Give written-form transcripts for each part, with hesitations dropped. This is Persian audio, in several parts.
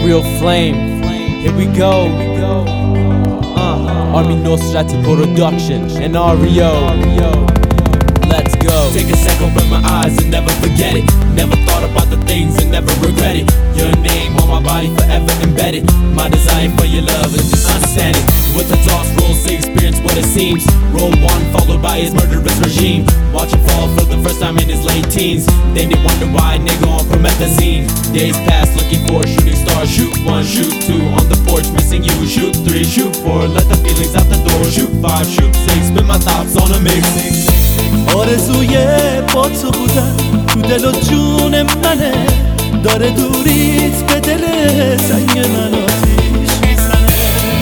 real flame. Here we go. Army Nosrati production and REO. Let's go. Take a second, open my eyes and never forget it. Never thought about the things and never regret it. Your name on my body forever embedded. My desire for your love is just unstanding. With the toss roll, say experience what it seems. Roll one followed by his murderous regime. Watch him fall for the first time in his late teens. Then they wonder why nigga on promethazine. Days pass looking for a shooting star. Shoot one, shoot two on the porch missing you. Shoot three, shoot four, let the feelings out the door. Shoot five, shoot six, spin my thoughts on a mix. آرزوی با تو بودن تو دل و جون منه، داره دوریت به دل سنگ من آتیش میزنه.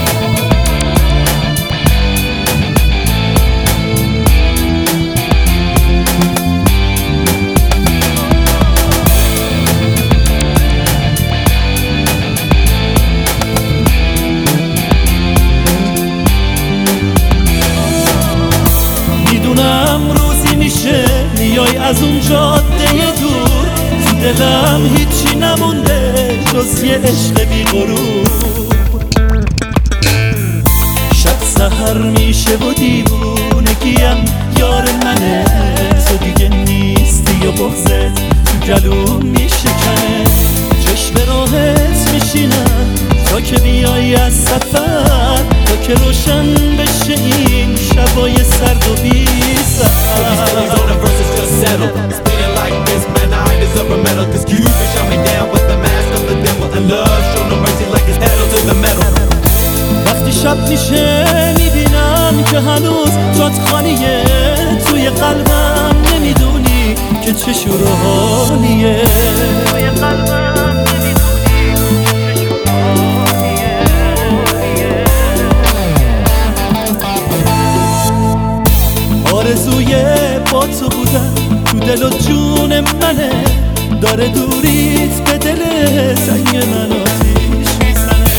میدونم روزی میشه میای از اون جاده دور، تو دلم هیچی نمونده جز یه عشق بی غرور. شب سحر میشه و دیوونگیم یار منه، تو دیگه نیستی و بغضت تو گلوم میشکنه. چشم راحت میشینم تا که بیای از سفر، تا که روشن بشه این شبای سرد و بی سحر. وقتی شب میشه میبینم که هنوز جات خالیه توی قلبم، نمیدونی که چه شور و حالیه توی قلبم، آرزوی با تو بودن تو دل و جون منه، داره دوریت به دل سنگ من آتیش میزنه.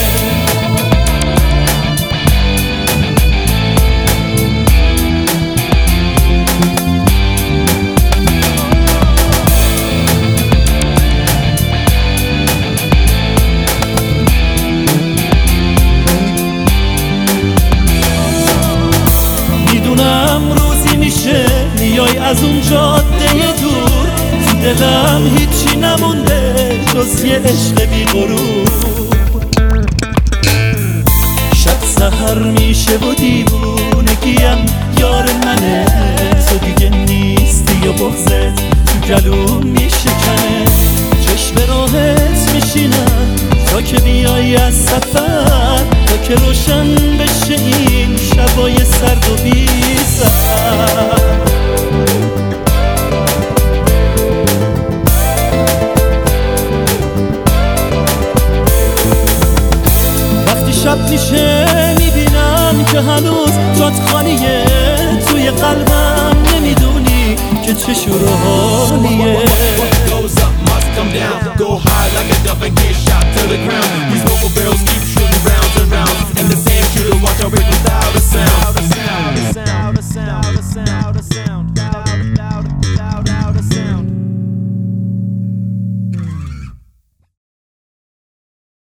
میدونم روزی میشه میای از اون جاده دور، تو دلم هیچی نمونده جز یه عشق بی غرور. شب سحر میشه و دیوونگیم یار منه، تو دیگه نیستی و بغضت تو گلوم میشکنه. چشم راحت میشینم تا که بیای از سفر، تا که روشن بشه این شبای سرد و بی سحر. وقتی شب میشه میبینم که هنوز جات خالیه توی قلبم، نمیدونی که چه شور و حالیه. Come down, go high like a dove and get shot to the ground. These mobile barrels keep